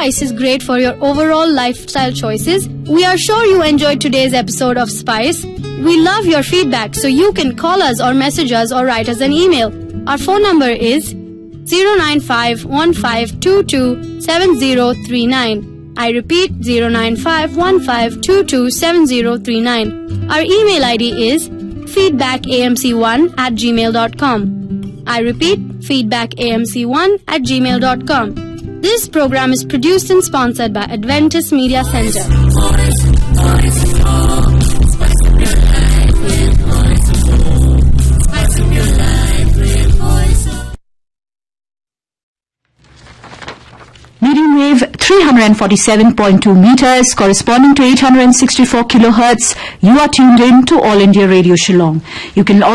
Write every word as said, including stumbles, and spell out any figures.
Spice is great for your overall lifestyle choices. We are sure you enjoyed today's episode of Spice. We love your feedback, so you can call us or message us or write us an email. Our phone number is zero nine five one five two two seven zero three nine. I repeat, zero nine five one five two two seven zero three nine. Our email I D is feedback a m c one at gmail dot com. I repeat, feedback a m c one at gmail dot com. This program is produced and sponsored by Adventist Media Center. Medium wave three hundred forty-seven point two meters corresponding to eight hundred sixty-four kilohertz. You are tuned in to All India Radio Shillong. You can